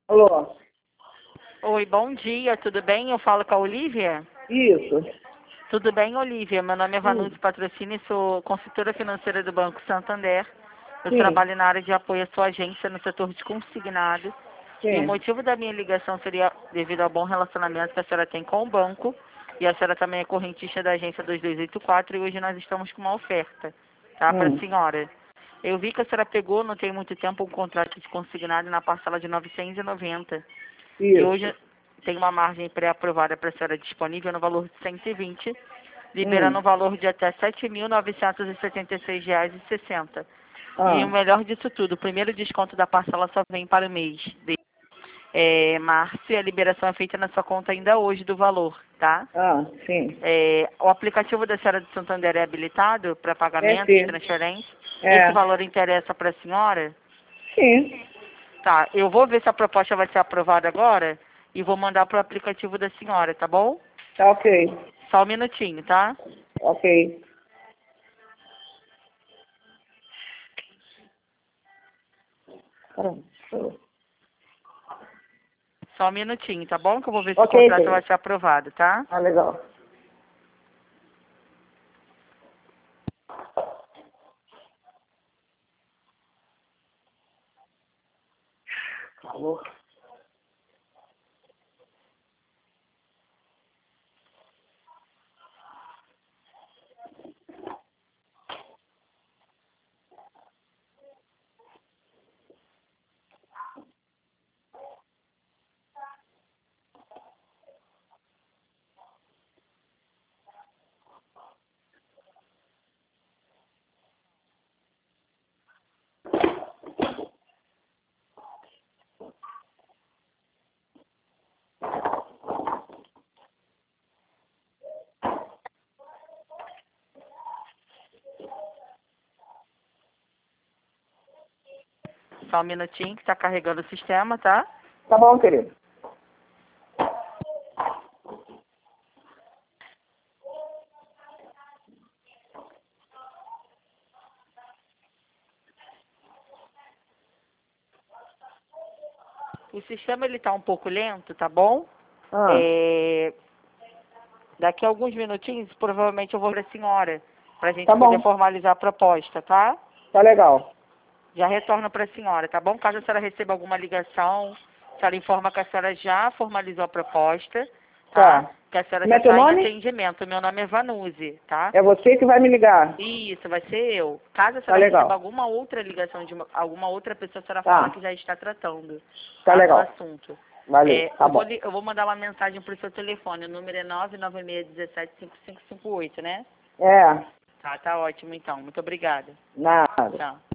Alô? Oi, bom dia, tudo bem? Eu falo com a Olivia? Isso. Tudo bem, Olivia? Meu nome é Sim. Vanucci Patrocínio e sou consultora financeira do Banco Santander. Eu Sim. trabalho na área de apoio à sua agência no setor de consignado. E o Sim. motivo da minha ligação seria devido ao bom relacionamento que a senhora tem com o banco. E a senhora também é correntista da agência 2284 e hoje nós estamos com uma oferta, tá, para a Hum. senhora. Eu vi que a senhora pegou, não tem muito tempo, um contrato de consignado na parcela de 990. E Isso. hoje tem uma margem pré-aprovada para a senhora disponível no valor de 120, liberando Hum. o valor de até R$ 7.976,60. E o Ah. melhor disso tudo, o primeiro desconto da parcela só vem para o mês de março e a liberação é feita na sua conta ainda hoje do valor, tá? Ah, sim. O aplicativo da senhora de Santander é habilitado para É pagamentos, sim. transferências? Esse É. valor interessa para a senhora? Sim. Tá, eu vou ver se a proposta vai ser aprovada agora e vou mandar pro aplicativo da senhora, tá bom? Tá ok. Só um minutinho, tá? Ok. Caramba. Só um minutinho, tá bom? Que eu vou ver se o Ok, contrato vai Pedro. ser aprovado, tá? Ah, legal. Alô? Só um minutinho que tá carregando o sistema, tá? Tá bom, querido. O sistema ele tá um pouco lento, tá bom? Ah, É, daqui a alguns minutinhos, provavelmente eu vou pra senhora, pra gente tá poder bom. formalizar a proposta, tá? Tá legal. Já retorno pra senhora, tá bom? Caso a senhora receba alguma ligação, a senhora informa que a senhora já formalizou a proposta, tá? Tá. Que a senhora Como é já teu está em nome? atendimento. Meu nome é Vanuzi, tá? É você que vai me ligar. Isso, vai ser eu. Caso a Tá senhora receba legal. alguma outra ligação de alguma outra pessoa, a senhora fala Tá. que já está tratando, Tá tá? Do legal. assunto. Valeu. Tá bom. Eu vou mandar uma mensagem pro seu telefone. O número é 996175558, né? É. Tá ótimo então. Muito obrigada. Nada. Tchau.